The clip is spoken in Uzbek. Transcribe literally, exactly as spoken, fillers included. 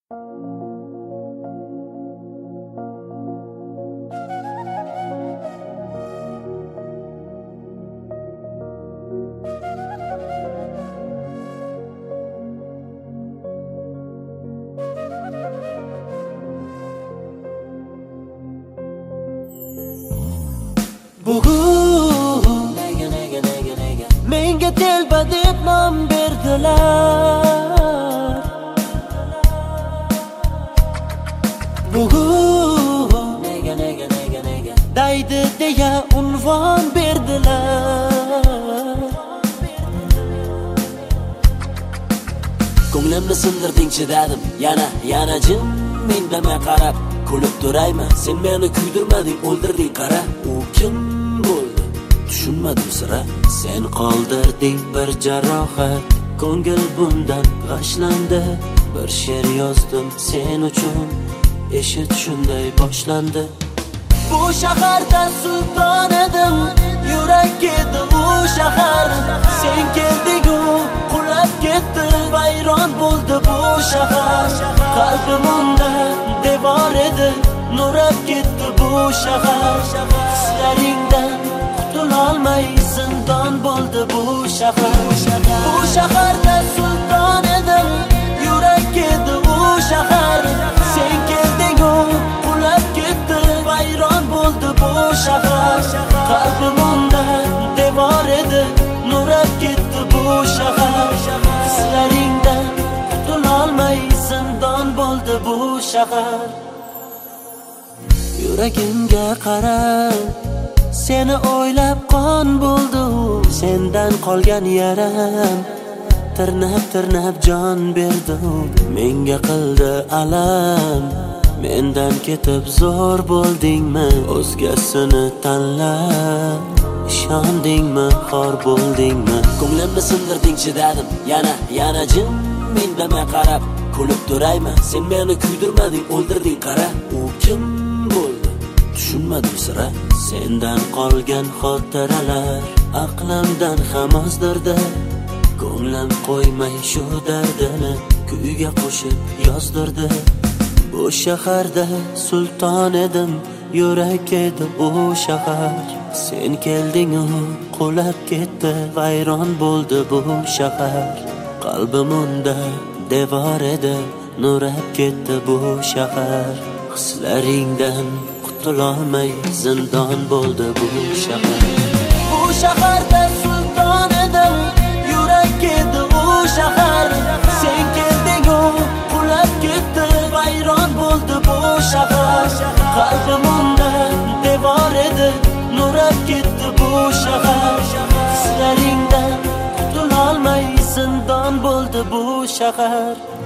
Bugun nega nega nega nega menga telba deb nom berdilar. Bugun nega nega nega nega daydi deya unvon berdilar. Ko'nglimni sindirding chidadim, yana yana jim indamay qarab kulib turayman. Sen meni kuydirmading, o'ldirding qara. U kim bo'ldi? Tushunmadim sira. Sen qoldirding bir jarohat, ko'ngil bundan g'ashlandi. Bir she'r yozdim sen uchun, eshit shunday boshlandi. Bu shaharda sulton edim, yurak edi u shahar. Sen kelding-u, qulab ketdi, vayron bo'ldi bu shahar. Qalbim unda devor edi, nurab ketdi bu shahar. Hislaringdan qutulolmay zindon bo'ldi bu shahar. Bu shaharda sulton edim, yurak edi u shahar. Sen kelding-u, qulab ketdi, vayron bo'ldi bu shahar. Qalbim unda devor edi, nurab ketdi bu shahar. Hislaringdan qutulolmay zindon bo'ldi bu shahar. Yuragimga qara, seni o'ylab qon bo'ldi. Sendan qolgan yaram tirnab tirnab jon berdi. Menga qildi alam, mendan ketib zo'r bo'ldingmi? O'zgasini tanlab ishondingmi, xor bo'ldingmi? Ko'nglimni sindirding chidadim, yana yana jim indamay qarab kulib turayman. Sen meni kuydirmading, o'ldirding qara. U kim bo'ldi? Tushunmadim sira. Sendan qolgan xotiralar aqlimdan ham ozdirdi. Ko'nglim qo'ymay shu dardini kuyga qo'shib yozdirdi. Bu shaharda sulton edim, yurak edi u shahar. Sen kelding-u, qulab ketdi, vayron bo'ldi bu shahar. Qalbim unda devor edi, nurab ketdi bu shahar. Hislaringdan qutulolmay zindon bo'ldi bu shahar. Bu shaharda sulton edim, yurak edi u shahar. Sen kelding-u, qulab ketdi, vayron bo'ldi bu shahar. Qalbim unda devor edi, nurab ketdi bu shahar. Hislaringdan qutulolmay zindon bo'ldi bu shahar.